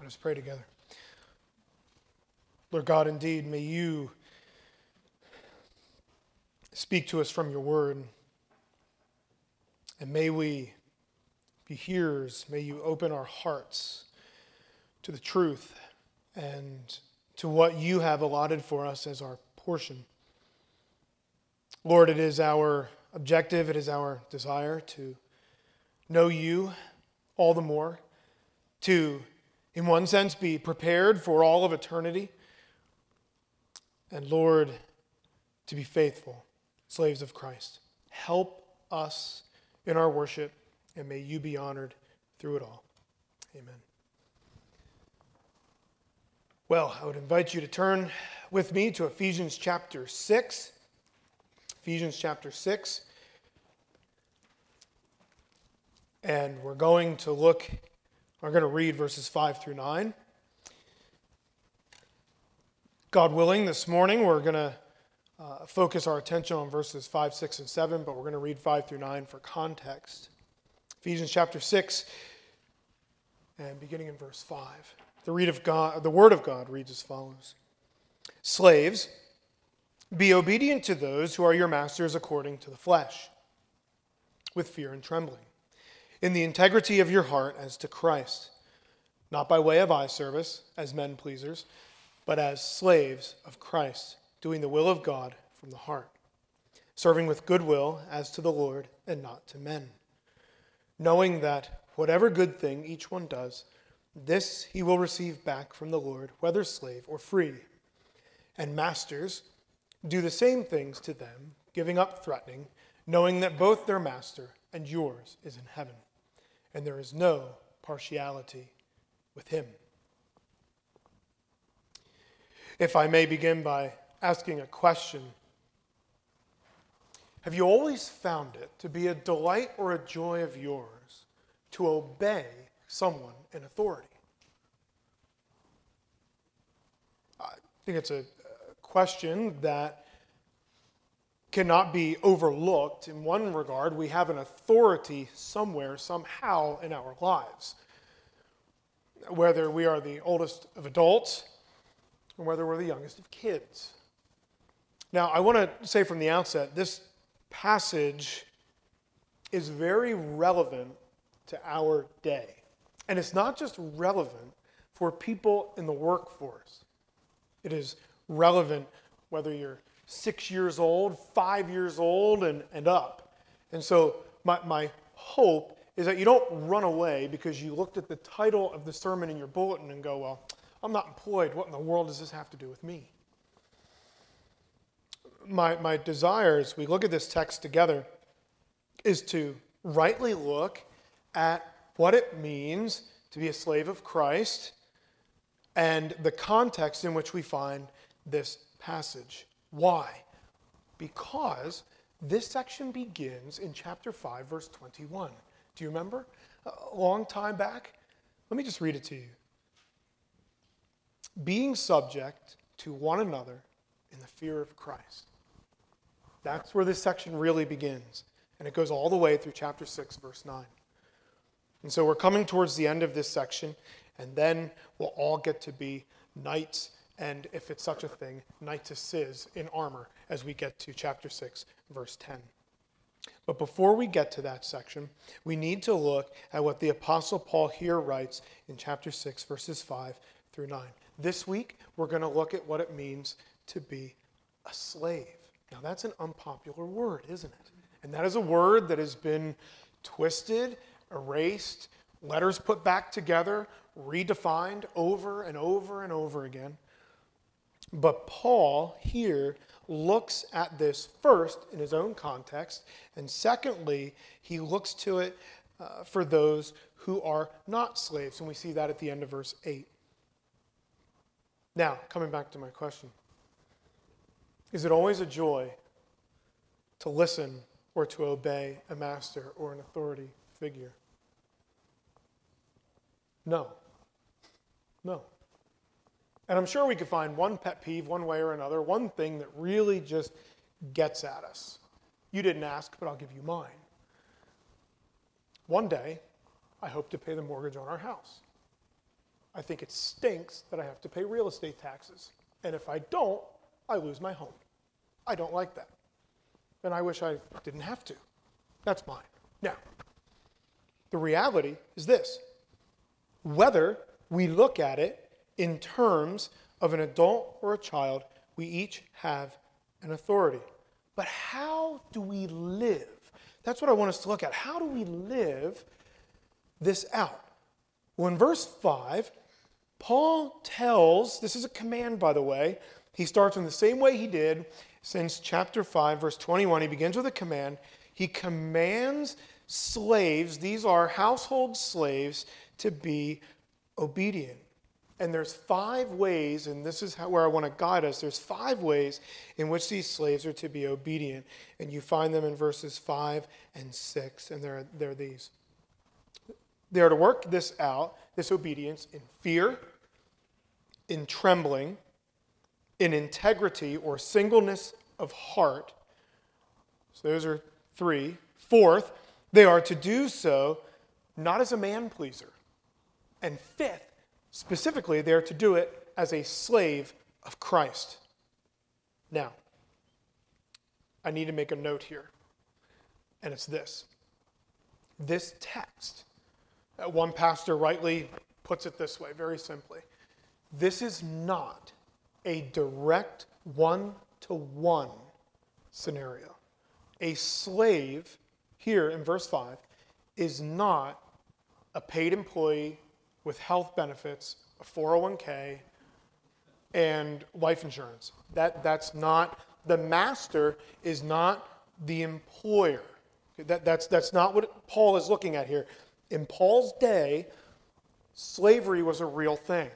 Let us pray together. Lord God, indeed, may you speak to us from your word, and may we be hearers. May you open our hearts to the truth and to what you have allotted for us as our portion. Lord, it is our objective, it is our desire to know you all the more, to, in one sense, be prepared for all of eternity, and Lord, to be faithful, slaves of Christ. Help us in our worship, and may you be honored through it all. Amen. Well, I would invite you to turn with me to Ephesians chapter 6. Ephesians chapter 6. And we're going to read verses 5 through 9. God willing, this morning we're going to focus our attention on verses 5, 6, and 7, but we're going to read 5 through 9 for context. Ephesians chapter 6, and beginning in verse 5. The word of God reads as follows. Slaves, be obedient to those who are your masters according to the flesh, with fear and trembling, in the integrity of your heart as to Christ, not by way of eye service as men pleasers, but as slaves of Christ, doing the will of God from the heart, serving with good will as to the Lord and not to men, knowing that whatever good thing each one does, this he will receive back from the Lord, whether slave or free. And masters, do the same things to them, giving up threatening, knowing that both their master and yours is in heaven, and there is no partiality with him. If I may begin by asking a question, have you always found it to be a delight or a joy of yours to obey someone in authority? I think it's a question that cannot be overlooked. In one regard, we have an authority somewhere, somehow in our lives. Whether we are the oldest of adults or whether we're the youngest of kids. Now, I want to say from the outset, this passage is very relevant to our day. And it's not just relevant for people in the workforce. It is relevant whether you're 6 years old, 5 years old, and up. And so my hope is that you don't run away because you looked at the title of the sermon in your bulletin and go, well, I'm not employed. What in the world does this have to do with me? My desire as we look at this text together is to rightly look at what it means to be a slave of Christ and the context in which we find this passage. Why? Because this section begins in chapter 5, verse 21. Do you remember? A long time back? Let me just read it to you. Being subject to one another in the fear of Christ. That's where this section really begins. And it goes all the way through chapter 6, verse 9. And so we're coming towards the end of this section, and then we'll all get to be knights, and if it's such a thing, knightesses in armor as we get to chapter 6, verse 10. But before we get to that section, we need to look at what the Apostle Paul here writes in chapter 6, verses 5 through 9. This week, we're going to look at what it means to be a slave. Now, that's an unpopular word, isn't it? And that is a word that has been twisted, erased, letters put back together, redefined over and over and over again. But Paul here looks at this first in his own context, and secondly, he looks to it for those who are not slaves, and we see that at the end of verse 8. Now, coming back to my question, is it always a joy to listen or to obey a master or an authority figure? No. And I'm sure we could find one pet peeve one way or another, one thing that really just gets at us. You didn't ask, but I'll give you mine. One day, I hope to pay the mortgage on our house. I think it stinks that I have to pay real estate taxes. And if I don't, I lose my home. I don't like that. And I wish I didn't have to. That's mine. Now, the reality is this. Whether we look at it in terms of an adult or a child, we each have an authority. But how do we live? That's what I want us to look at. How do we live this out? Well, in verse 5, Paul tells, this is a command, by the way. He starts in the same way he did since chapter 5, verse 21. He begins with a command. He commands slaves, these are household slaves, to be obedient. And there's 5 ways, and this is where I want to guide us. There's 5 ways in which these slaves are to be obedient. And you find them in verses 5 and 6, and they're these. They are to work this out, this obedience, in fear, in trembling, in integrity or singleness of heart. So those are 3. 4th, they are to do so not as a man-pleaser. And 5th, specifically, they are to do it as a slave of Christ. Now, I need to make a note here, and it's this. This text, one pastor rightly puts it this way, very simply. This is not a direct one-to-one scenario. A slave, here in verse 5, is not a paid employee with health benefits, a 401k, and life insurance. That's not, the master is not the employer. That's not what Paul is looking at here. In Paul's day, slavery was a real thing.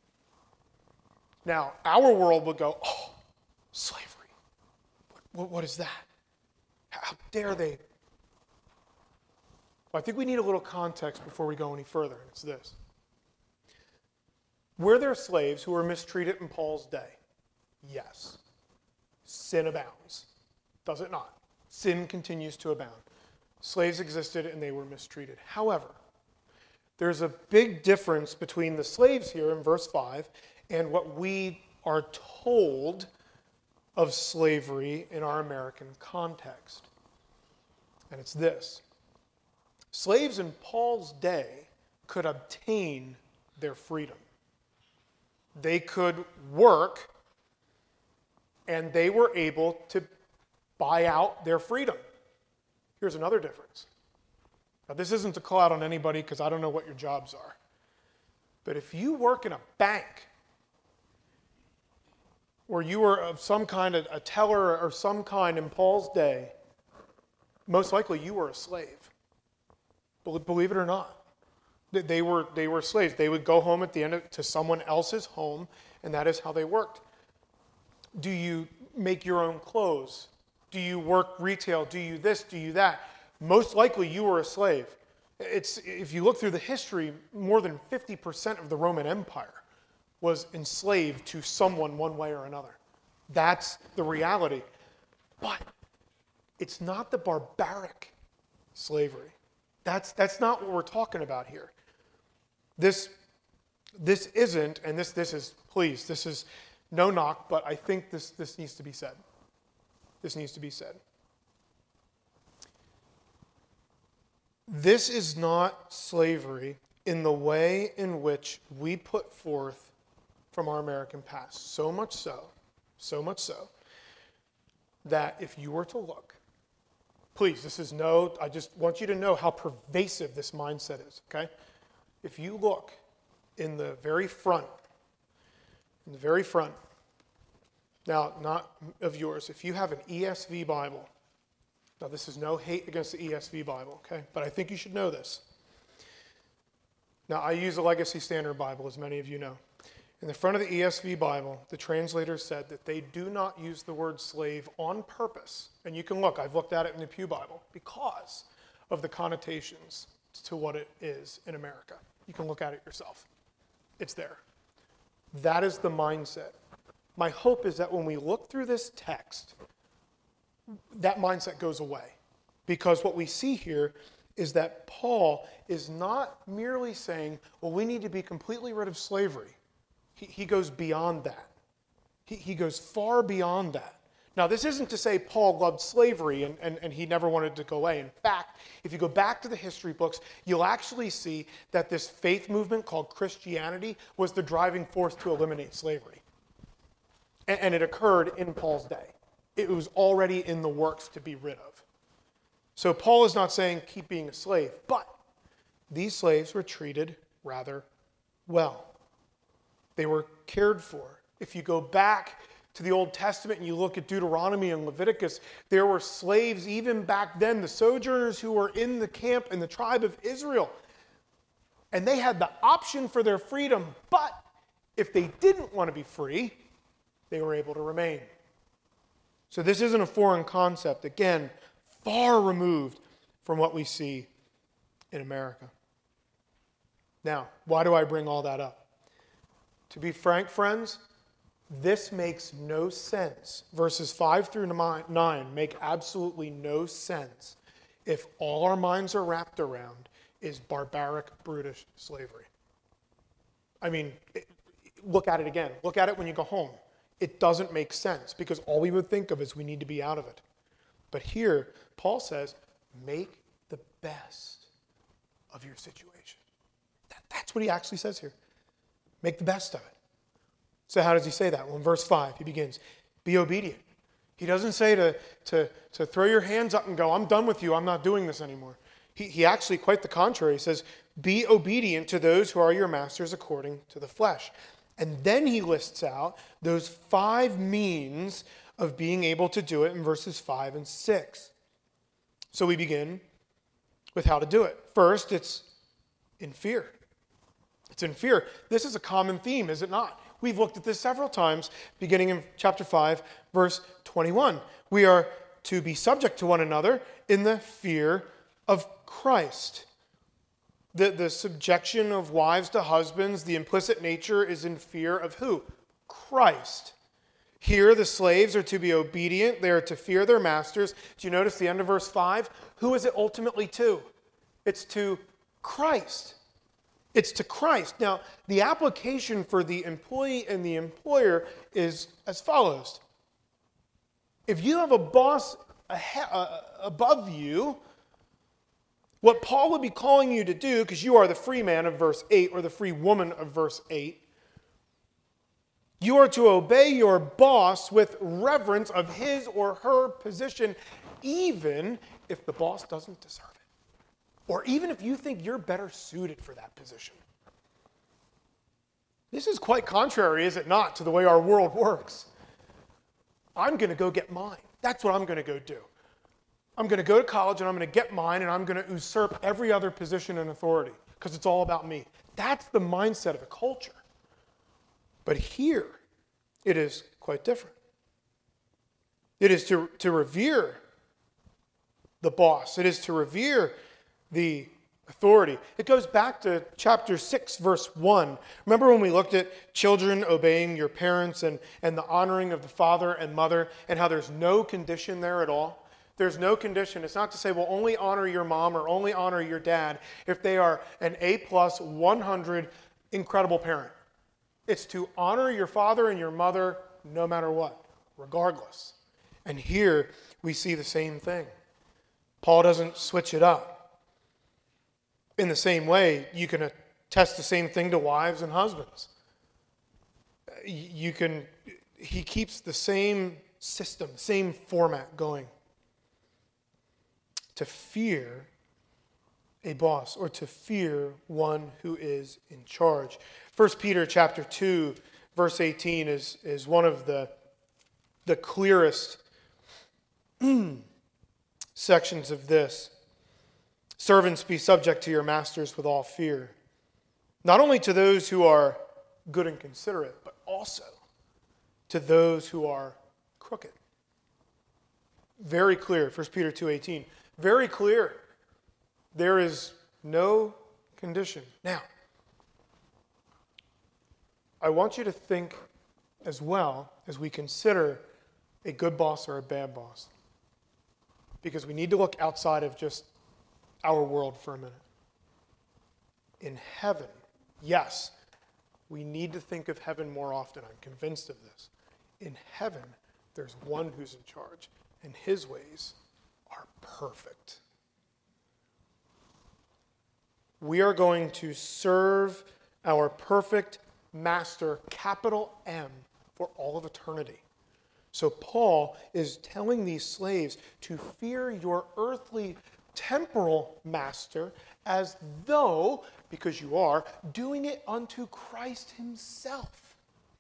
Now, our world would go, oh, slavery. What is that? How dare they? Well, I think we need a little context before we go any further, and it's this. Were there slaves who were mistreated in Paul's day? Yes. Sin abounds. Does it not? Sin continues to abound. Slaves existed and they were mistreated. However, there's a big difference between the slaves here in verse 5 and what we are told of slavery in our American context. And it's this. Slaves in Paul's day could obtain their freedom. They could work, and they were able to buy out their freedom. Here's another difference. Now, this isn't to call out on anybody because I don't know what your jobs are. But if you work in a bank, or you were of some kind of a teller or some kind in Paul's day, most likely you were a slave. Believe it or not. They were slaves. They would go home at the end to someone else's home, and that is how they worked. Do you make your own clothes? Do you work retail? Do you this? Do you that? Most likely you were a slave. If you look through the history, more than 50% of the Roman Empire was enslaved to someone one way or another. That's the reality. But it's not the barbaric slavery. That's not what we're talking about here. This isn't, and this is no knock, but I think this needs to be said. This needs to be said. This is not slavery in the way in which we put forth from our American past. So much so, that if you were to look, please, I just want you to know how pervasive this mindset is, okay? If you look in the very front, now, not of yours, if you have an ESV Bible, now this is no hate against the ESV Bible, okay? But I think you should know this. Now, I use a Legacy Standard Bible, as many of you know. In the front of the ESV Bible, the translators said that they do not use the word slave on purpose. And you can look, I've looked at it in the Pew Bible, because of the connotations to what it is in America. You can look at it yourself. It's there. That is the mindset. My hope is that when we look through this text, that mindset goes away. Because what we see here is that Paul is not merely saying, well, we need to be completely rid of slavery. He goes beyond that. He goes far beyond that. Now, this isn't to say Paul loved slavery and he never wanted to go away. In fact, if you go back to the history books, you'll actually see that this faith movement called Christianity was the driving force to eliminate slavery. And it occurred in Paul's day. It was already in the works to be rid of. So Paul is not saying keep being a slave, but these slaves were treated rather well. They were cared for. If you go back to the Old Testament and you look at Deuteronomy and Leviticus, there were slaves even back then, the sojourners who were in the camp in the tribe of Israel. And they had the option for their freedom, but if they didn't want to be free, they were able to remain. So this isn't a foreign concept. Again, far removed from what we see in America. Now, why do I bring all that up? To be frank, friends, this makes no sense. Verses 5 through 9 make absolutely no sense if all our minds are wrapped around is barbaric, brutish slavery. I mean, look at it again. Look at it when you go home. It doesn't make sense because all we would think of is we need to be out of it. But here, Paul says, make the best of your situation. That's what he actually says here. Make the best of it. So how does he say that? Well, in verse 5, he begins, be obedient. He doesn't say to throw your hands up and go, I'm done with you, I'm not doing this anymore. He actually, quite the contrary, says, be obedient to those who are your masters according to the flesh. And then he lists out those 5 means of being able to do it in verses 5 and 6. So we begin with how to do it. First, it's in fear. It's in fear. This is a common theme, is it not? We've looked at this several times, beginning in chapter 5, verse 21. We are to be subject to one another in the fear of Christ. The subjection of wives to husbands, the implicit nature is in fear of who? Christ. Here, the slaves are to be obedient. They are to fear their masters. Do you notice the end of verse 5? Who is it ultimately to? It's to Christ. It's to Christ. Now, the application for the employee and the employer is as follows. If you have a boss above you, what Paul would be calling you to do, because you are the free man of verse 8 or the free woman of verse 8, you are to obey your boss with reverence of his or her position, even if the boss doesn't deserve it. Or even if you think you're better suited for that position. This is quite contrary, is it not, to the way our world works. I'm going to go get mine. That's what I'm going to go do. I'm going to go to college and I'm going to get mine and I'm going to usurp every other position and authority because it's all about me. That's the mindset of a culture. But here, it is quite different. It is to revere the boss. It is to revere the authority. It goes back to chapter 6, verse 1. Remember when we looked at children obeying your parents and the honoring of the father and mother and how there's no condition there at all? There's no condition. It's not to say, well, only honor your mom or only honor your dad if they are an A+, 100 incredible parent. It's to honor your father and your mother no matter what, regardless. And here we see the same thing. Paul doesn't switch it up. In the same way, you can attest the same thing to wives and husbands. He keeps the same system, same format going. To fear a boss or to fear one who is in charge. 1 Peter chapter 2, verse 18 is one of the clearest sections of this. Servants, be subject to your masters with all fear, not only to those who are good and considerate, but also to those who are crooked. Very clear, 1 Peter 2:18. Very clear. There is no condition. Now, I want you to think as well as we consider a good boss or a bad boss. Because we need to look outside of just our world for a minute. In heaven, yes, we need to think of heaven more often. I'm convinced of this. In heaven, there's one who's in charge, and his ways are perfect. We are going to serve our perfect master, capital M, for all of eternity. So Paul is telling these slaves to fear your earthly temporal master as though, because you are, doing it unto Christ himself.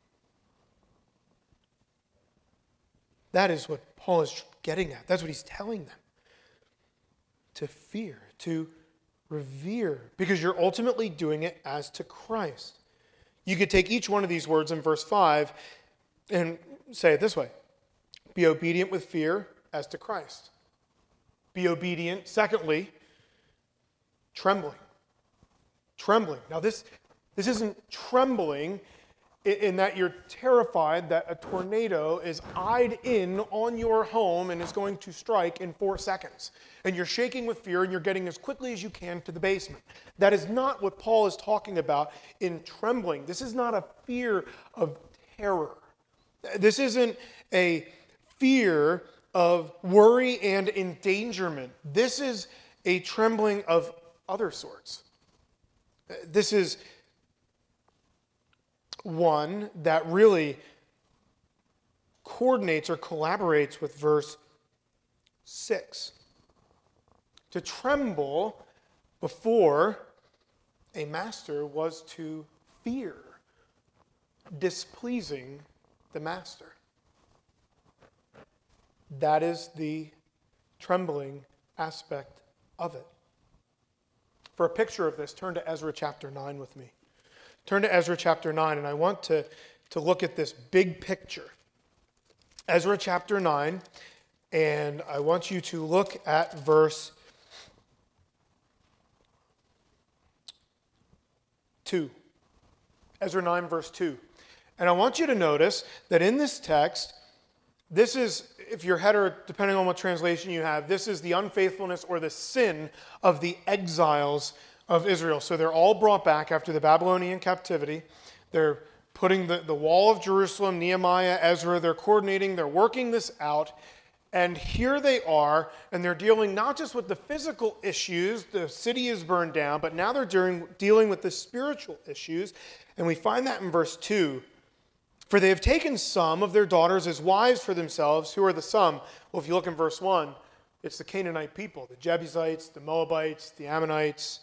That is what Paul is getting at. That's what he's telling them. To fear, to revere, because you're ultimately doing it as to Christ. You could take each one of these words in verse 5 and say it this way. Be obedient with fear as to Christ. Be obedient. Secondly, trembling. Trembling. Now this isn't trembling in that you're terrified that a tornado is eyed in on your home and is going to strike in 4 seconds. And you're shaking with fear and you're getting as quickly as you can to the basement. That is not what Paul is talking about in trembling. This is not a fear of terror. This isn't a fear of worry and endangerment. This is a trembling of other sorts. This is one that really coordinates or collaborates with verse 6. To tremble before a master was to fear displeasing the master. That is the trembling aspect of it. For a picture of this, turn to Ezra chapter 9 with me. Turn to Ezra chapter 9, and I want to look at this big picture. Ezra chapter 9, and I want you to look at verse 2. Ezra 9, verse 2. And I want you to notice that in this text, this is, if your header, depending on what translation you have, this is the unfaithfulness or the sin of the exiles of Israel. So they're all brought back after the Babylonian captivity. They're putting the wall of Jerusalem, Nehemiah, Ezra, they're coordinating, they're working this out. And here they are, and they're dealing not just with the physical issues, the city is burned down, but now they're dealing with the spiritual issues. And we find that in verse 2. For they have taken some of their daughters as wives for themselves. Who are the some? Well, if you look in verse 1, it's the Canaanite people, the Jebusites, the Moabites, the Ammonites,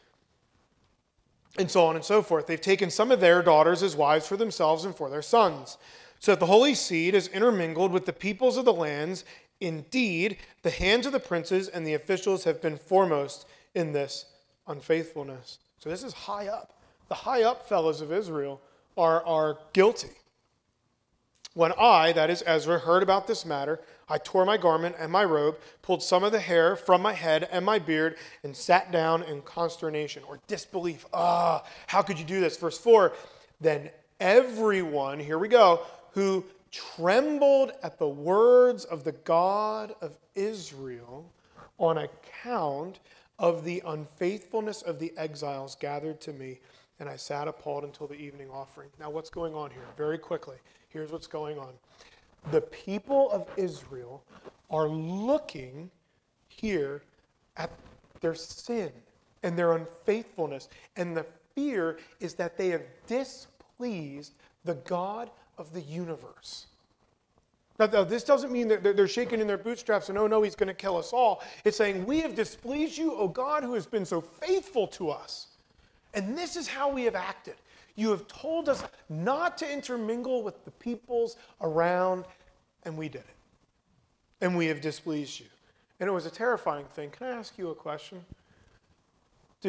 and so on and so forth. They've taken some of their daughters as wives for themselves and for their sons, so that the holy seed is intermingled with the peoples of the lands. Indeed, the hands of the princes and the officials have been foremost in this unfaithfulness. So this is high up. The high up fellows of Israel are guilty. When I, that is Ezra, heard about this matter, I tore my garment and my robe, pulled some of the hair from my head and my beard, and sat down in consternation or disbelief. How could you do this? Verse 4, then everyone, here we go, who trembled at the words of the God of Israel on account of the unfaithfulness of the exiles gathered to me, and I sat appalled until the evening offering. Now what's going on here? Very quickly. Here's what's going on. The people of Israel are looking here at their sin and their unfaithfulness. And the fear is that they have displeased the God of the universe. Now, this doesn't mean that they're shaking in their bootstraps and, oh no, he's going to kill us all. It's saying, we have displeased you, O God, who has been so faithful to us. And this is how we have acted. You have told us not to intermingle with the peoples around, and we did it. And we have displeased you. And it was a terrifying thing. Can I ask you a question? Do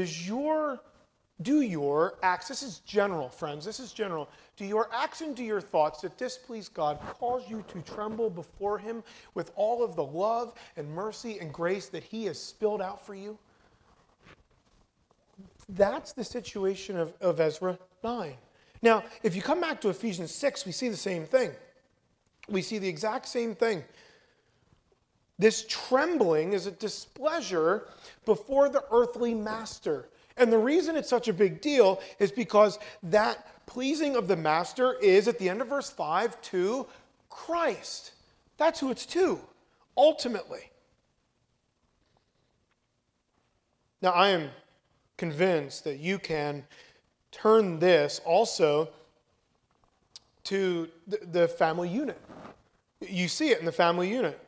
your acts, this is general, friends, this is general. Do your acts and do your thoughts that displease God cause you to tremble before him with all of the love and mercy and grace that he has spilled out for you? That's the situation of Ezra 9. Now, if you come back to Ephesians 6, we see the same thing. We see the exact same thing. This trembling is a displeasure before the earthly master. And the reason it's such a big deal is because that pleasing of the master is, at the end of verse 5, to Christ. That's who it's to, ultimately. Now, I am convinced that you can turn this also to the family unit. You see it in the family unit.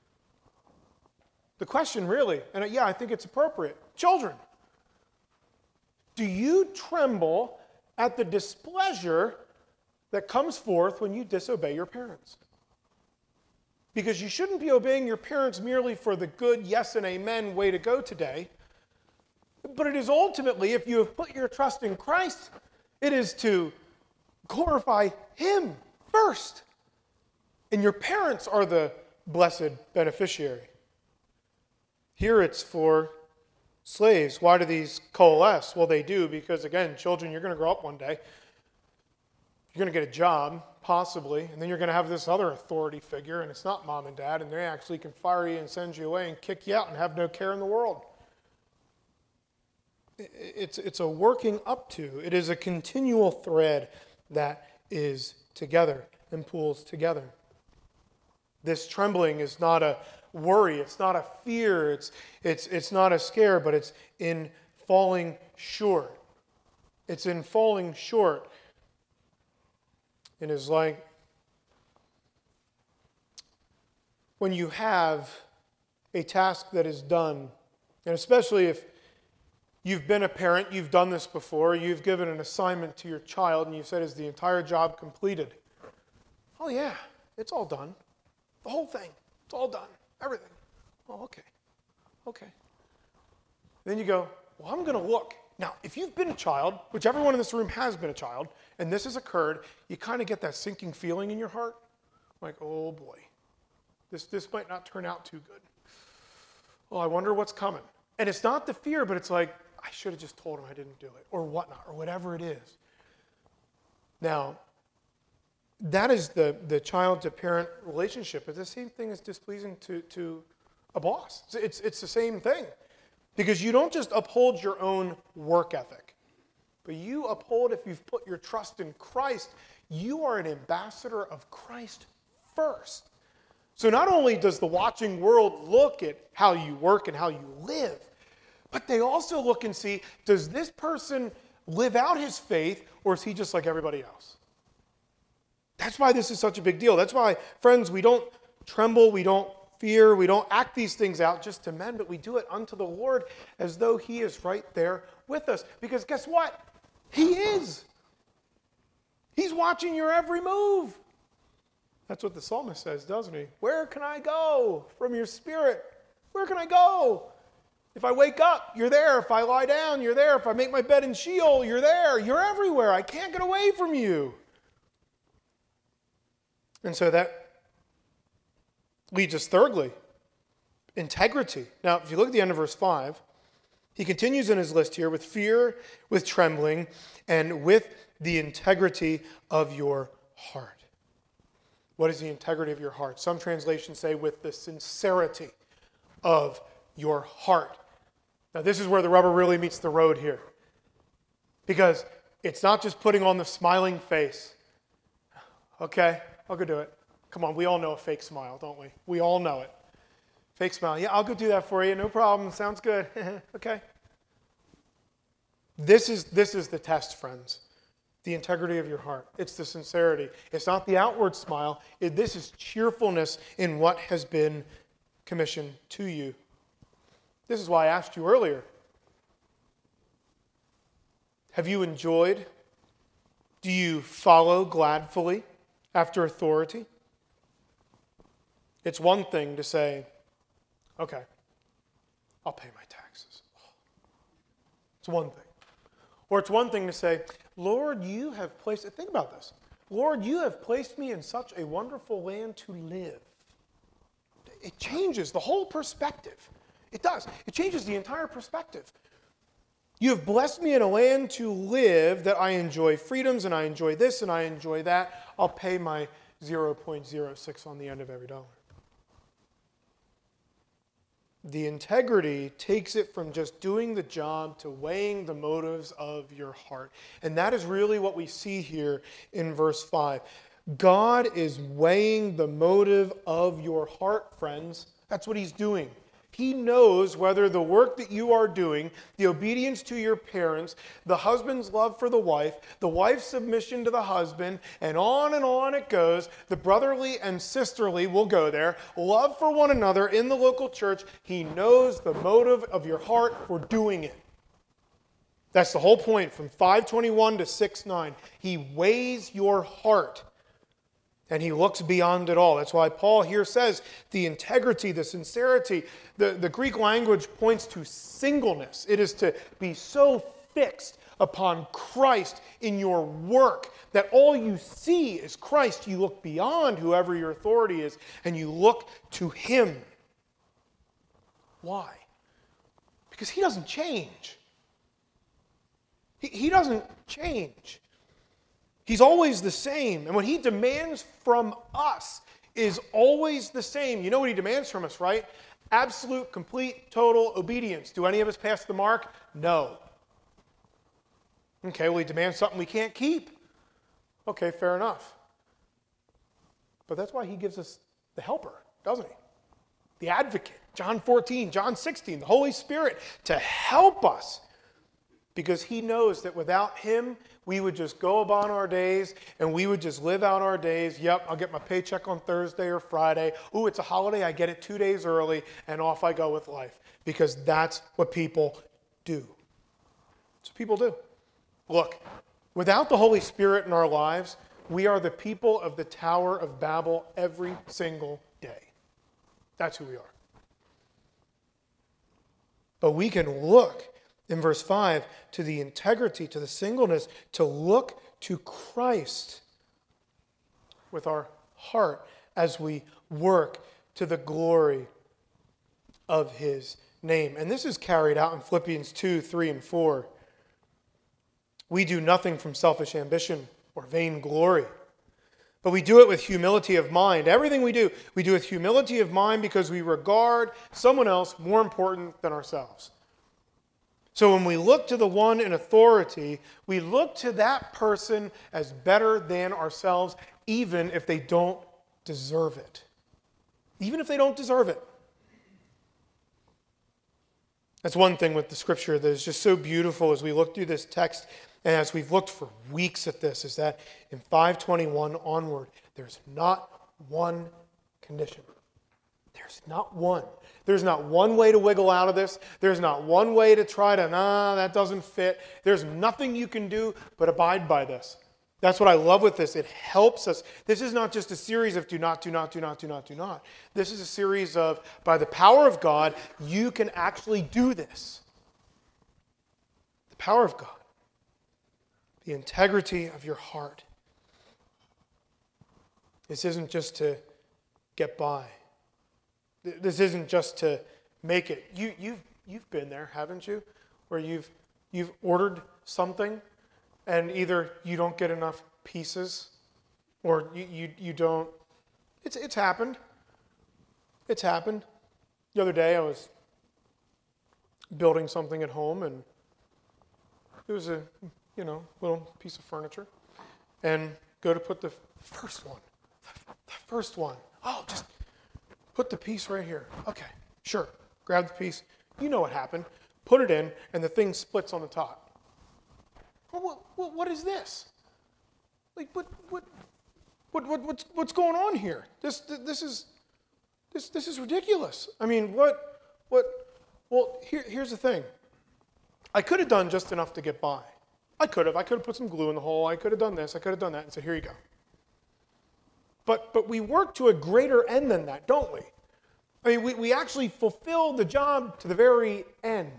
The question really, and yeah, I think it's appropriate. Children, do you tremble at the displeasure that comes forth when you disobey your parents? Because you shouldn't be obeying your parents merely for the good yes and amen way to go today. But it is ultimately, if you have put your trust in Christ, it is to glorify Him first. And your parents are the blessed beneficiary. Here it's for slaves. Why do these coalesce? Well, they do because, again, children, you're going to grow up one day. You're going to get a job, possibly, and then you're going to have this other authority figure, and it's not mom and dad, and they actually can fire you and send you away and kick you out and have no care in the world. It's a working up to. It is a continual thread that is together and pulls together. This trembling is not a worry. It's not a fear. It's not a scare, but it's in falling short. It's in falling short. It is like when you have a task that is done, and especially if you've been a parent, you've done this before, you've given an assignment to your child, and you said, is the entire job completed? Oh yeah, it's all done. The whole thing. It's all done. Everything. Oh, okay. Then you go, well, I'm going to look. Now, if you've been a child, which everyone in this room has been a child, and this has occurred, you kind of get that sinking feeling in your heart. Like, oh boy, this might not turn out too good. Oh, I wonder what's coming. And it's not the fear, but it's like, I should have just told him I didn't do it, or whatnot, or whatever it is. Now, that is the child-to-parent relationship. But the same thing is displeasing to a boss. It's the same thing. Because you don't just uphold your own work ethic, but you uphold, if you've put your trust in Christ, you are an ambassador of Christ first. So not only does the watching world look at how you work and how you live, but they also look and see, does this person live out his faith, or is he just like everybody else? That's why this is such a big deal. That's why, friends, we don't tremble, we don't fear, we don't act these things out just to men, but we do it unto the Lord as though He is right there with us. Because guess what? He is. He's watching your every move. That's what the psalmist says, doesn't he? Where can I go from your spirit? Where can I go? If I wake up, you're there. If I lie down, you're there. If I make my bed in Sheol, you're there. You're everywhere. I can't get away from you. And so that leads us thirdly, integrity. Now, if you look at the end of verse 5, he continues in his list here with fear, with trembling, and with the integrity of your heart. What is the integrity of your heart? Some translations say with the sincerity of your heart. Now, this is where the rubber really meets the road here. Because it's not just putting on the smiling face. Okay, I'll go do it. Come on, we all know a fake smile, don't we? We all know it. Fake smile. Yeah, I'll go do that for you. No problem. Sounds good. Okay. This is the test, friends. The integrity of your heart. It's the sincerity. It's not the outward smile. This is cheerfulness in what has been commissioned to you. This is why I asked you earlier. Have you enjoyed? Do you follow gladfully after authority? It's one thing to say, okay, I'll pay my taxes. It's one thing. Or it's one thing to say, Lord, you have placed, think about this. Lord, you have placed me in such a wonderful land to live. It changes the whole perspective. It does. It changes the entire perspective. You have blessed me in a land to live that I enjoy freedoms and I enjoy this and I enjoy that. I'll pay my 0.06 on the end of every dollar. The integrity takes it from just doing the job to weighing the motives of your heart. And that is really what we see here in verse 5. God is weighing the motive of your heart, friends. That's what he's doing. He knows whether the work that you are doing, the obedience to your parents, the husband's love for the wife's submission to the husband, and on it goes. The brotherly and sisterly will go there. Love for one another in the local church. He knows the motive of your heart for doing it. That's the whole point from 5:21 to 6:9. He weighs your heart. And he looks beyond it all. That's why Paul here says the integrity, the sincerity. The Greek language points to singleness. It is to be so fixed upon Christ in your work that all you see is Christ. You look beyond whoever your authority is and you look to him. Why? Because he doesn't change. He doesn't change. He's always the same. And what he demands from us is always the same. You know what he demands from us, right? Absolute, complete, total obedience. Do any of us pass the mark? No. Okay, well, he demands something we can't keep. Okay, fair enough. But that's why he gives us the helper, doesn't he? The advocate. John 14, John 16, the Holy Spirit to help us. Because he knows that without him, we would just go about our days and we would just live out our days. Yep, I'll get my paycheck on Thursday or Friday. Ooh, it's a holiday. I get it 2 days early and off I go with life. Because that's what people do. That's what people do. Look, without the Holy Spirit in our lives, we are the people of the Tower of Babel every single day. That's who we are. But we can look in verse 5, to the integrity, to the singleness, to look to Christ with our heart as we work to the glory of his name. And this is carried out in Philippians 2, 3, and 4. We do nothing from selfish ambition or vain glory, but we do it with humility of mind. Everything we do with humility of mind because we regard someone else more important than ourselves. So when we look to the one in authority, we look to that person as better than ourselves, even if they don't deserve it. Even if they don't deserve it. That's one thing with the scripture that is just so beautiful as we look through this text and as we've looked for weeks at this, is that in 5:21 onward, there's not one condition. There's not one. There's not one way to wiggle out of this. There's not one way to try to, that doesn't fit. There's nothing you can do but abide by this. That's what I love with this. It helps us. This is not just a series of do not, do not, do not, do not, do not. This is a series of, by the power of God, you can actually do this. The power of God. The integrity of your heart. This isn't just to get by. This isn't just to make it. You've been there, haven't you? Where you've ordered something and either you don't get enough pieces or you don't. It's happened. It's happened. The other day I was building something at home and it was a little piece of furniture and go to put the first one. Oh, just put the piece right here. Okay, sure. Grab the piece. You know what happened. Put it in, and the thing splits on the top. Well, what is this? Like, what's going on here? This is ridiculous. I mean, what? Well, here's the thing. I could have done just enough to get by. I could have put some glue in the hole. I could have done this. I could have done that, and said, here you go. But we work to a greater end than that, don't we? I mean, we actually fulfill the job to the very end.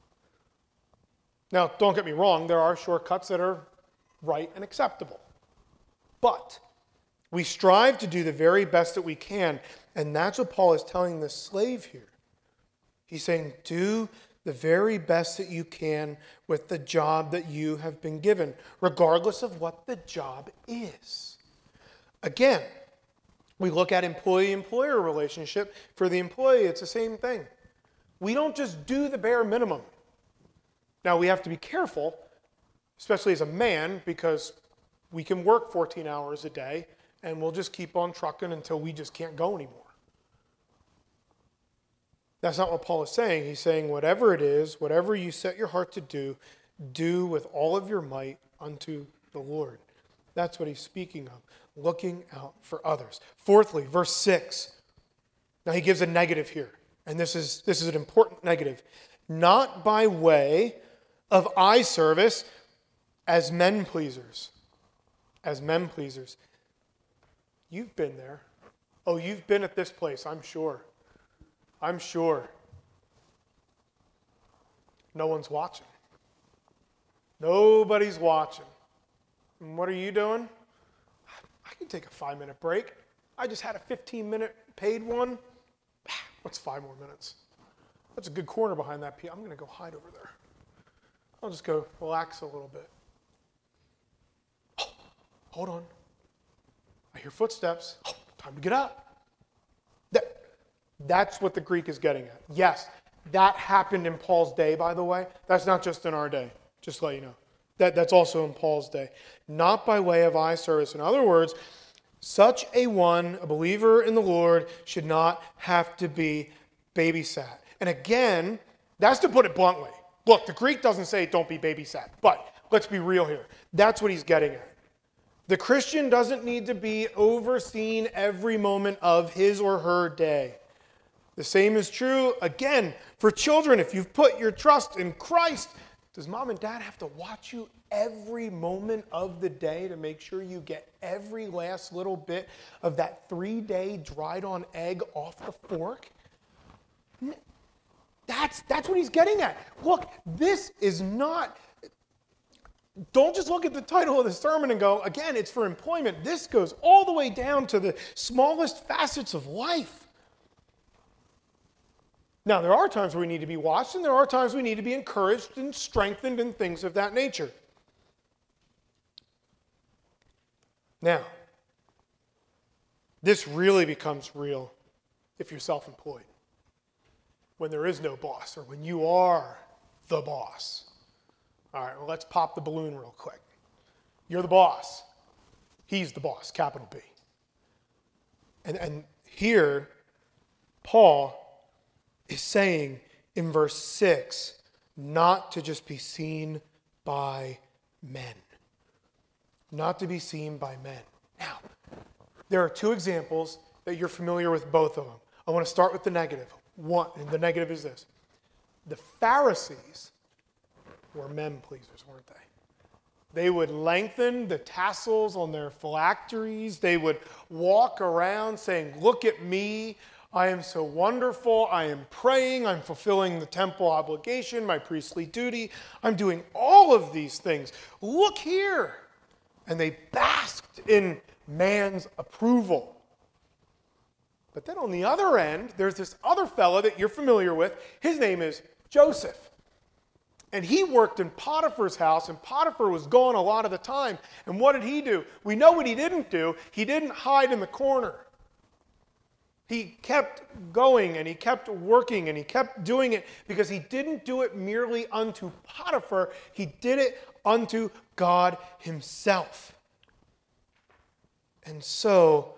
Now, don't get me wrong, there are shortcuts that are right and acceptable. But we strive to do the very best that we can, and that's what Paul is telling the slave here. He's saying, do the very best that you can with the job that you have been given, regardless of what the job is. Again, we look at employee-employer relationship. For the employee, it's the same thing. We don't just do the bare minimum. Now, we have to be careful, especially as a man, because we can work 14 hours a day and we'll just keep on trucking until we just can't go anymore. That's not what Paul is saying. He's saying whatever it is, whatever you set your heart to do, do with all of your might unto the Lord. That's what he's speaking of, looking out for others. Fourthly, verse 6. Now he gives a negative here, and this is an important negative. Not by way of eye service as men pleasers. As men pleasers. You've been there. Oh, you've been at this place, I'm sure. I'm sure. No one's watching. Nobody's watching. And what are you doing? I can take a 5-minute break. I just had a 15-minute paid one. What's 5 more minutes? That's a good corner behind that I'm going to go hide over there. I'll just go relax a little bit. Oh, hold on. I hear footsteps. Oh, time to get up. That's what the Greek is getting at. Yes, that happened in Paul's day, by the way. That's not just in our day, just to let you know. That's also in Paul's day. Not by way of eye service. In other words, such a one, a believer in the Lord, should not have to be babysat. And again, that's to put it bluntly. Look, the Greek doesn't say don't be babysat, but let's be real here. That's what he's getting at. The Christian doesn't need to be overseen every moment of his or her day. The same is true, again, for children. If you've put your trust in Christ, does mom and dad have to watch you every moment of the day to make sure you get every last little bit of that 3-day dried-on egg off the fork? That's what he's getting at. Look, this is not... Don't just look at the title of the sermon and go, again, it's for employment. This goes all the way down to the smallest facets of life. Now, there are times where we need to be watched, and there are times we need to be encouraged and strengthened and things of that nature. Now, this really becomes real if you're self-employed, when there is no boss, or when you are the boss. All right, well, let's pop the balloon real quick. You're the boss. He's the boss, capital B. And here, Paul is saying in verse 6, not to just be seen by men. Not to be seen by men. Now, there are 2 examples that you're familiar with, both of them. I want to start with the negative. One, and the negative is this. The Pharisees were men pleasers, weren't they? They would lengthen the tassels on their phylacteries. They would walk around saying, look at me. I am so wonderful. I am praying. I'm fulfilling the temple obligation, my priestly duty. I'm doing all of these things. Look here. And they basked in man's approval. But then on the other end, there's this other fella that you're familiar with. His name is Joseph. And he worked in Potiphar's house, and Potiphar was gone a lot of the time. And what did he do? We know what he didn't do. He didn't hide in the corner. He kept going, and he kept working, and he kept doing it because he didn't do it merely unto Potiphar. He did it unto God himself. And so,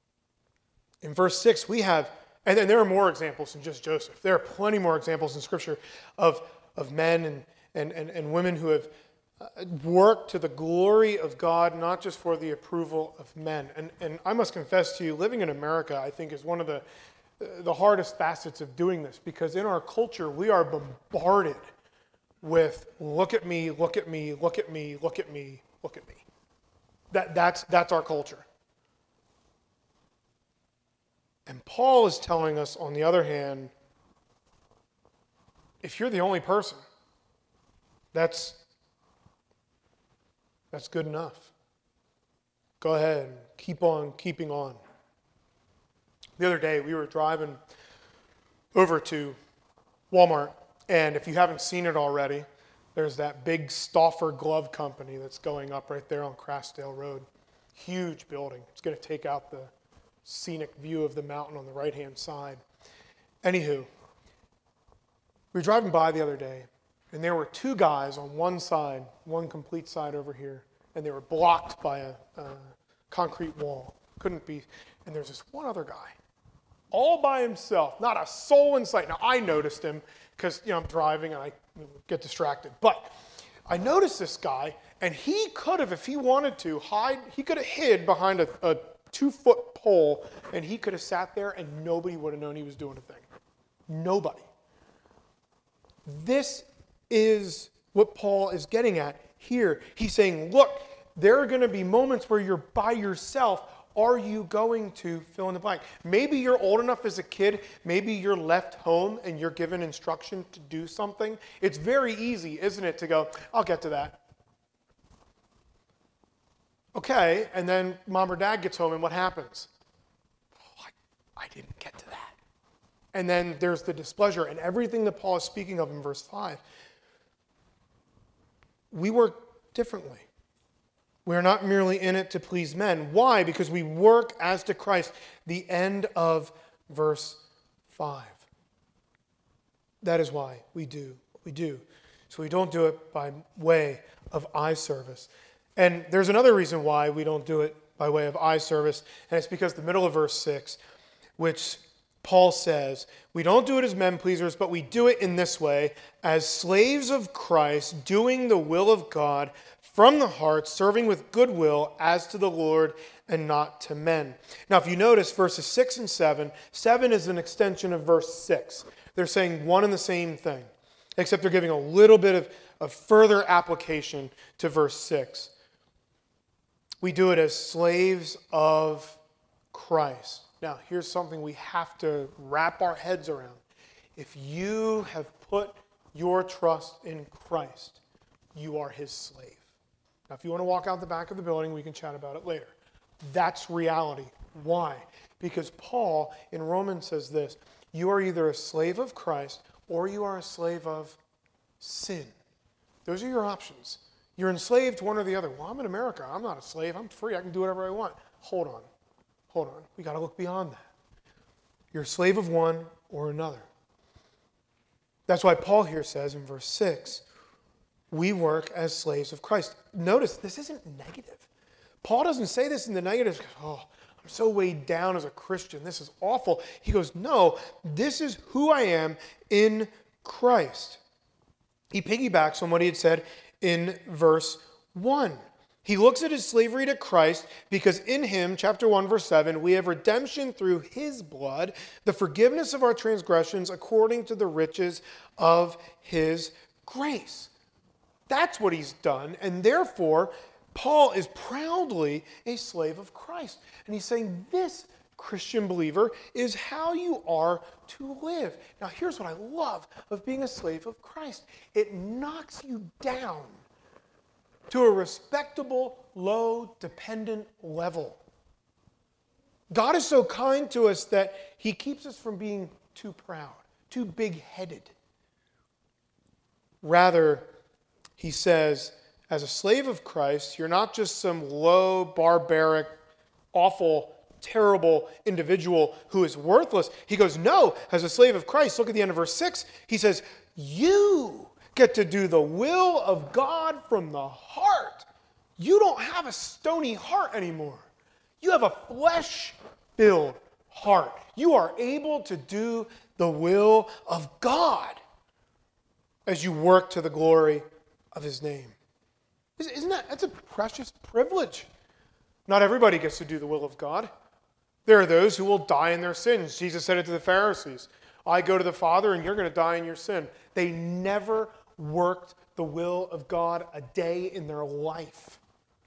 in verse 6, we have, and then there are more examples than just Joseph. There are plenty more examples in Scripture of men and women who have worked to the glory of God, not just for the approval of men. And I must confess to you, living in America, I think, is one of the hardest facets of doing this, because in our culture, we are bombarded with look at me, look at me, look at me, look at me, look at me. That's our culture. And Paul is telling us, on the other hand, if you're the only person, that's good enough. Go ahead and keep on keeping on. The other day, we were driving over to Walmart, and if you haven't seen it already, there's that big Stauffer glove company that's going up right there on Crasdale Road. Huge building. It's going to take out the scenic view of the mountain on the right-hand side. Anywho, We were driving by the other day, and there were two guys on one side, one complete side over here, and they were blocked by a concrete wall. Couldn't be. And there's this one other guy, all by himself, not a soul in sight. Now, I noticed him because, I'm driving and I get distracted. But I noticed this guy, and he could have, if he wanted to, he could have hid behind a 2-foot pole, and he could have sat there and nobody would have known he was doing a thing. Nobody. This is what Paul is getting at here. He's saying, look, there are going to be moments where you're by yourself. Are you going to fill in the blank? Maybe you're old enough as a kid. Maybe you're left home and you're given instruction to do something. It's very easy, isn't it, to go, I'll get to that. Okay, and then mom or dad gets home and what happens? Oh, I didn't get to that. And then there's the displeasure and everything that Paul is speaking of in verse 5. We work differently. We're not merely in it to please men. Why? Because we work as to Christ. The end of verse 5. That is why we do what we do. So we don't do it by way of eye service. And there's another reason why we don't do it by way of eye service, and it's because the middle of verse 6, which Paul says, we don't do it as men pleasers, but we do it in this way, as slaves of Christ, doing the will of God from the heart, serving with goodwill as to the Lord and not to men. Now, if you notice verses 6 and 7, 7 is an extension of verse 6. They're saying one and the same thing, except they're giving a little bit of further application to verse 6. We do it as slaves of Christ. Now, here's something we have to wrap our heads around. If you have put your trust in Christ, you are his slave. Now, if you want to walk out the back of the building, we can chat about it later. That's reality. Why? Because Paul in Romans says this, you are either a slave of Christ or you are a slave of sin. Those are your options. You're enslaved to one or the other. Well, I'm in America. I'm not a slave. I'm free. I can do whatever I want. Hold on. We got to look beyond that. You're a slave of one or another. That's why Paul here says in verse 6, we work as slaves of Christ. Notice, this isn't negative. Paul doesn't say this in the negative. Oh, I'm so weighed down as a Christian. This is awful. He goes, no, this is who I am in Christ. He piggybacks on what he had said in verse 1. He looks at his slavery to Christ because in him, chapter 1, verse 7, we have redemption through his blood, the forgiveness of our transgressions according to the riches of his grace. That's what he's done, and therefore, Paul is proudly a slave of Christ. And he's saying, this, Christian believer, is how you are to live. Now, here's what I love of being a slave of Christ. It knocks you down to a respectable, low, dependent level. God is so kind to us that he keeps us from being too proud, too big-headed. Rather, he says, as a slave of Christ, you're not just some low, barbaric, awful, terrible individual who is worthless. He goes, no, as a slave of Christ, look at the end of verse 6, he says, you get to do the will of God from the heart. You don't have a stony heart anymore. You have a flesh-filled heart. You are able to do the will of God as you work to the glory of his name. That's a precious privilege. Not everybody gets to do the will of God. There are those who will die in their sins. Jesus said it to the Pharisees. I go to the Father and you're going to die in your sin. They never worked the will of God a day in their life.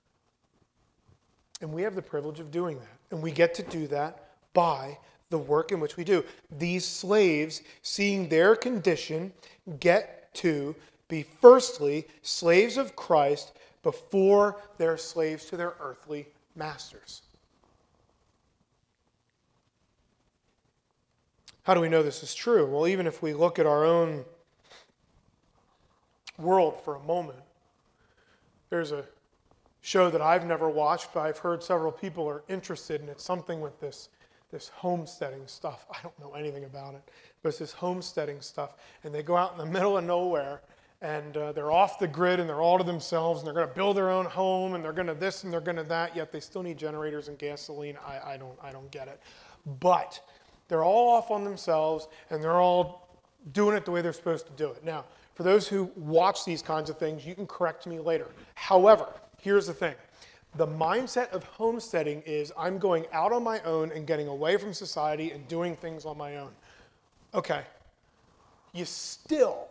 And we have the privilege of doing that. And we get to do that by the work in which we do. These slaves, seeing their condition, get to be firstly slaves of Christ before they're slaves to their earthly masters. How do we know this is true? Well, even if we look at our own world for a moment, there's a show that I've never watched, but I've heard several people are interested in it, something with this this homesteading stuff. I don't know anything about it, but it's this homesteading stuff. And they go out in the middle of nowhere, and they're off the grid, and they're all to themselves, and they're going to build their own home, and they're going to this, and they're going to that, yet they still need generators and gasoline. I don't get it. But they're all off on themselves, and they're all doing it the way they're supposed to do it. Now, for those who watch these kinds of things, you can correct me later. However, here's the thing. The mindset of homesteading is I'm going out on my own and getting away from society and doing things on my own. Okay. You still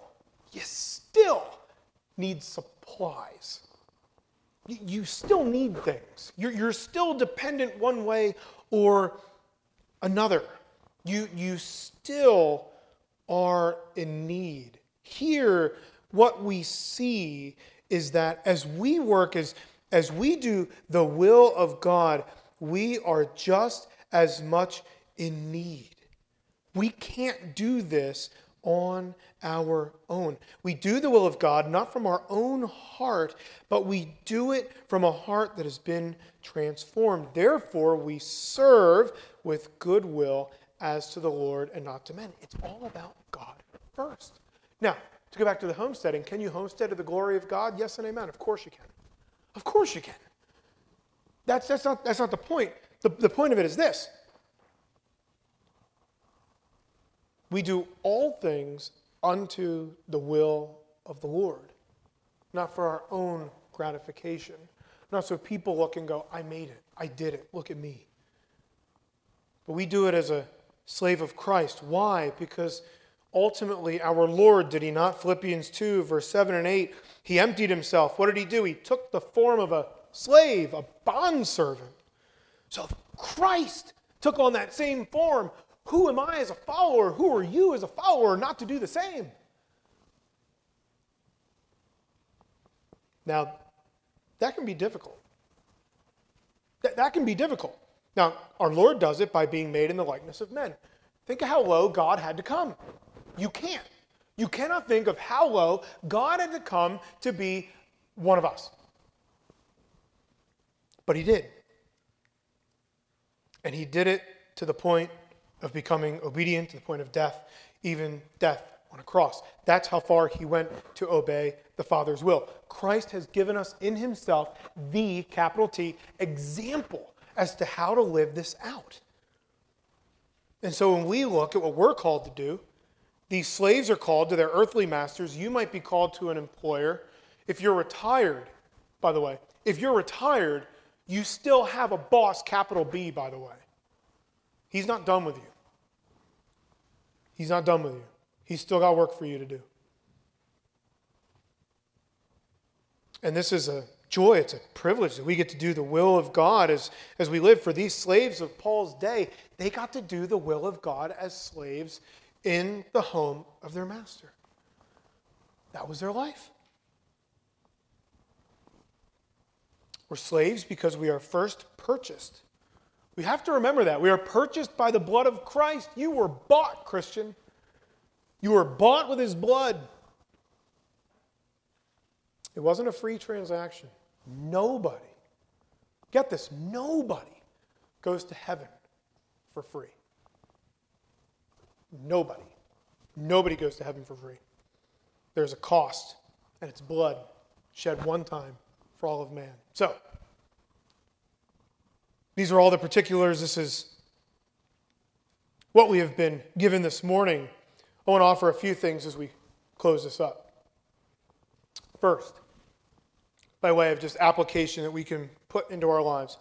need supplies. You still need things. You're still dependent one way or another. You still are in need. Here, what we see is that as we work, as we do the will of God, we are just as much in need. We can't do this on our own. We do the will of God not from our own heart, but we do it from a heart that has been transformed. Therefore, we serve with goodwill as to the Lord and not to men. It's all about God first. Now, to go back to the homesteading, can you homestead to the glory of God? Yes and amen. Of course you can. Of course you can. That's not the point. The point of it is this. We do all things unto the will of the Lord, not for our own gratification, not so people look and go, I made it, I did it, look at me. But we do it as a slave of Christ. Why? Because ultimately our Lord, did he not? Philippians 2, verse 7 and 8, he emptied himself. What did he do? He took the form of a slave, a bondservant. So if Christ took on that same form, who am I as a follower? Who are you as a follower not to do the same? Now, that can be difficult. That can be difficult. Now, our Lord does it by being made in the likeness of men. Think of how low God had to come. You can't. You cannot think of how low God had to come to be one of us. But he did. And he did it to the point of becoming obedient, to the point of death, even death on a cross. That's how far he went to obey the Father's will. Christ has given us in himself the, capital T, example as to how to live this out. And so when we look at what we're called to do, these slaves are called to their earthly masters. You might be called to an employer. If you're retired, by the way, if you're retired, you still have a boss, capital B, by the way. He's not done with you. He's not done with you. He's still got work for you to do. And this is a joy, it's a privilege that we get to do the will of God as we live. For these slaves of Paul's day, they got to do the will of God as slaves in the home of their master. That was their life. We're slaves because we are first purchased. We have to remember that. We are purchased by the blood of Christ. You were bought, Christian. You were bought with his blood. It wasn't a free transaction. Nobody, get this, nobody goes to heaven for free. Nobody. Nobody goes to heaven for free. There's a cost, and it's blood shed one time for all of man. So, these are all the particulars. This is what we have been given this morning. I want to offer a few things as we close this up. First, by way of just application that we can put into our lives.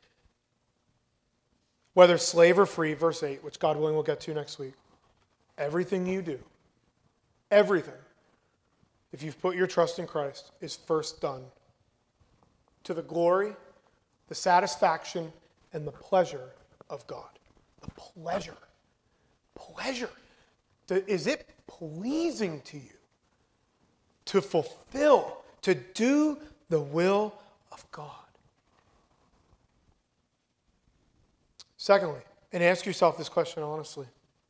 Whether slave or free, verse 8, which God willing we'll get to next week. Everything you do, everything, if you've put your trust in Christ, is first done to the glory, the satisfaction, and the pleasure of God. The pleasure. Pleasure. Is it pleasing to you to fulfill, to do the will of God? Secondly, and ask yourself this question honestly.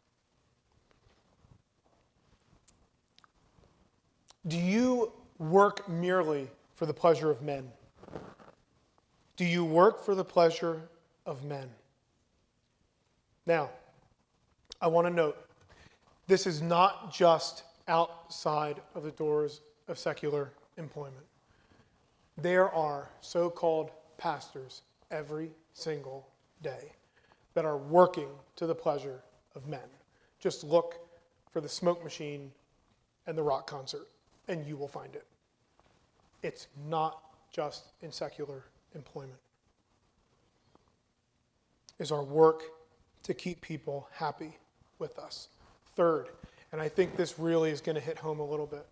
Do you work merely for the pleasure of men? Do you work for the pleasure of men? Now, I want to note, this is not just outside of the doors of secular employment. There are so-called pastors every single day that are working to the pleasure of men. Just look for the smoke machine and the rock concert, and you will find it. It's not just in secular employment. Is our work to keep people happy with us. Third, and I think this really is going to hit home a little bit.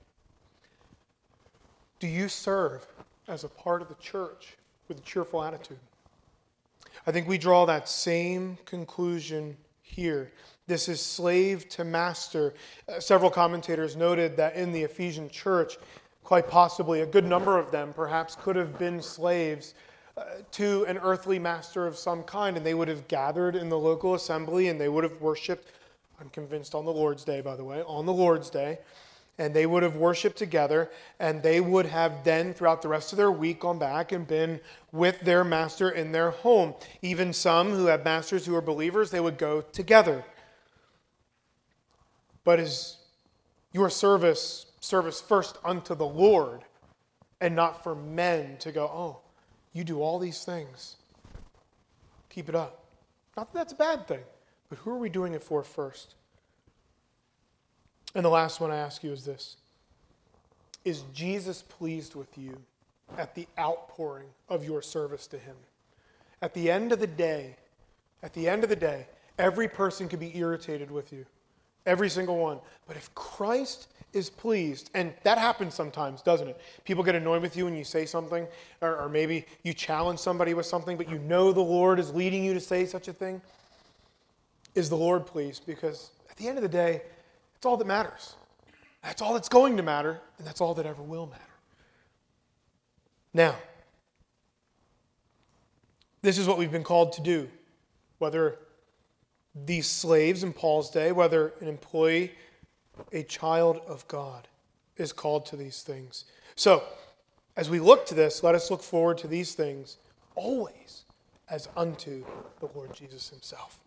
Do you serve as a part of the church with a cheerful attitude? I think we draw that same conclusion here. This is slave to master. Several commentators noted that in the Ephesian church, quite possibly a good number of them perhaps could have been slaves to an earthly master of some kind, and they would have gathered in the local assembly and they would have worshiped, I'm convinced on the Lord's Day, by the way, on the Lord's Day, and they would have worshiped together, and they would have then, throughout the rest of their week, gone back and been with their master in their home. Even some who have masters who are believers, they would go together. But is your service first unto the Lord, and not for men to go, oh, you do all these things. Keep it up. Not that that's a bad thing, but who are we doing it for first? And the last one I ask you is this. Is Jesus pleased with you at the outpouring of your service to him? At the end of the day, every person can be irritated with you. Every single one. But if Christ is pleased, and that happens sometimes, doesn't it? People get annoyed with you when you say something, or maybe you challenge somebody with something, but you know the Lord is leading you to say such a thing. Is the Lord pleased? Because at the end of the day, it's all that matters. That's all that's going to matter, and that's all that ever will matter. Now, this is what we've been called to do. Whether these slaves in Paul's day, whether an employee, a child of God, is called to these things. So, as we look to this, let us look forward to these things always as unto the Lord Jesus himself.